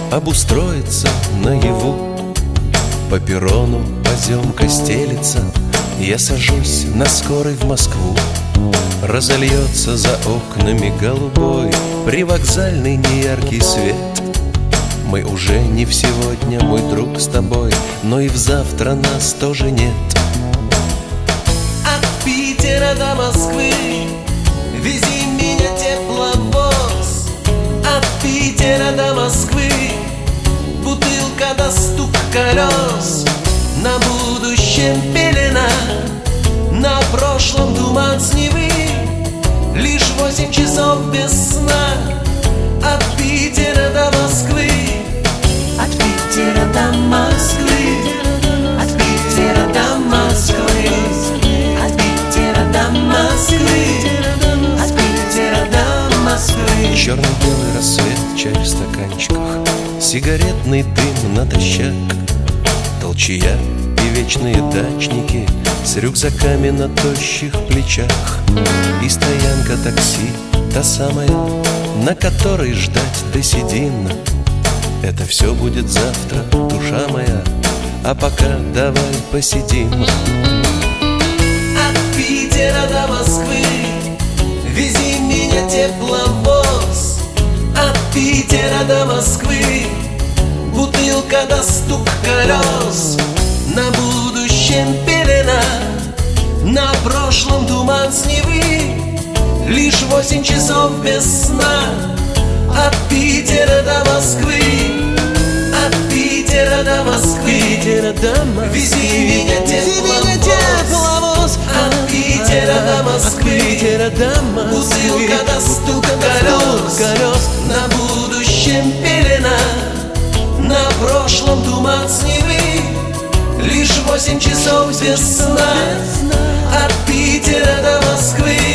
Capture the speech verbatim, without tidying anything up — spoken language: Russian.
обустроиться наяву. По перрону поземка стелится, я сажусь на скорой в Москву. Разольется за окнами голубой привокзальный неяркий свет. Мы уже не в сегодня, мой друг, с тобой, но и в завтра нас тоже нет. От Питера до Москвы вези меня, тепловоз. От Питера до Москвы бутылка до стук колес. На будущем пелена, на прошлом туман с Невы. Лишь восемь часов без сна. От Питера до Москвы. От Питера до Москвы. От Питера до Москвы. От Питера до Москвы. От Питера до Москвы. Черно-белый рассвет, чай в стаканчиках, сигаретный дым натощак, толчья и вечные дачники с рюкзаками на тощих плечах. И стоянка такси, та самая, на которой ждать до седин. Это все будет завтра, душа моя, а пока давай посидим. От Питера до Москвы вези меня, тепловоз. От Питера до Москвы бутылка до стук колес. На будущем пелена, на прошлом туман с Невы. Лишь восемь часов без сна. От Питера до Москвы. От Питера до Москвы. Вези меня, тепловоз. От Питера до Москвы. Бутылка до стук колес. На будущем пелена, на прошлом туман с Невы. Лишь восемь часов без сна. От Питера до Москвы.